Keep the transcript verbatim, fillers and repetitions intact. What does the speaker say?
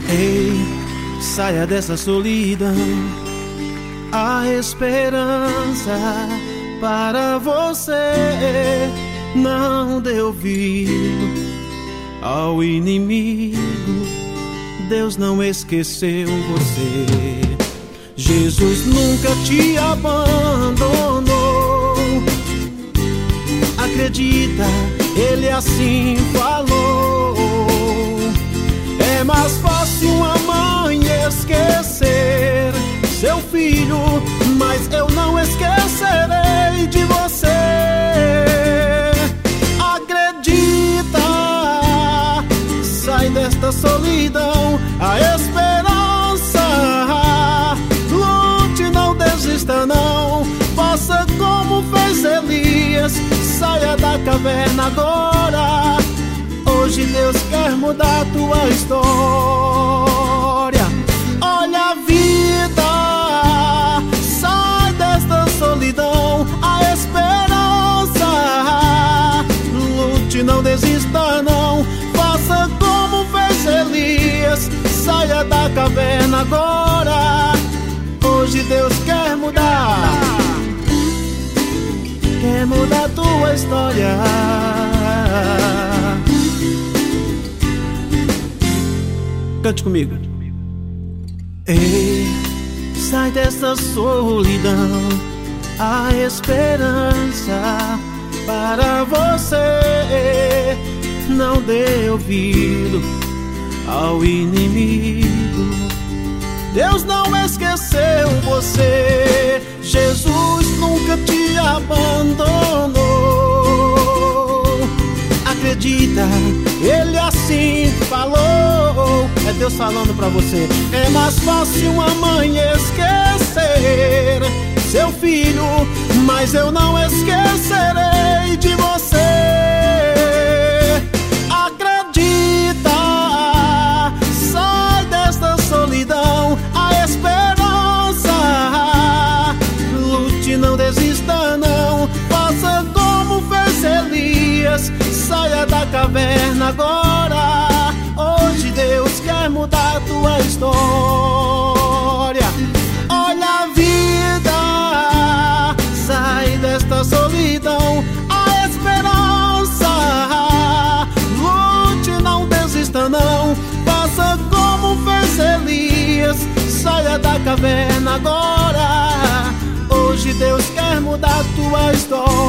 Ei, saia dessa solidão. A esperança para você. Não dê ouvido ao inimigo. Deus não esqueceu você. Jesus nunca te abandonou. Acredita, Ele assim falou. É mais fácil uma mãe esquecer seu filho, mas eu não esquecerei de você. Acredita, sai desta solidão. A esperança, lute, não desista não. Faça como fez Elias, saia da caverna agora. Hoje Deus quer mudar tua história. Olha a vida, sai desta solidão. A esperança, lute, não desista não. Faça como fez Elias, saia da caverna agora. Hoje Deus quer mudar, quer mudar tua história. Cante comigo. Ei, sai dessa solidão. A esperança para você. Não dê ouvido ao inimigo. Deus não esqueceu você. Jesus nunca te abandonou. Acredita, Ele assim falou. É Deus falando pra você. É mais fácil uma mãe esquecer seu filho, mas eu não esquecerei de você. Acredita, sai desta solidão. A esperança, lute, não desista não. Faça como fez Elias, saia da caverna agora. Hoje Deus quer mudar tua história. Olha a vida, sai desta solidão. A esperança, lute, não desista não. Faça como fez Elias, saia da caverna agora. Hoje Deus quer mudar tua história.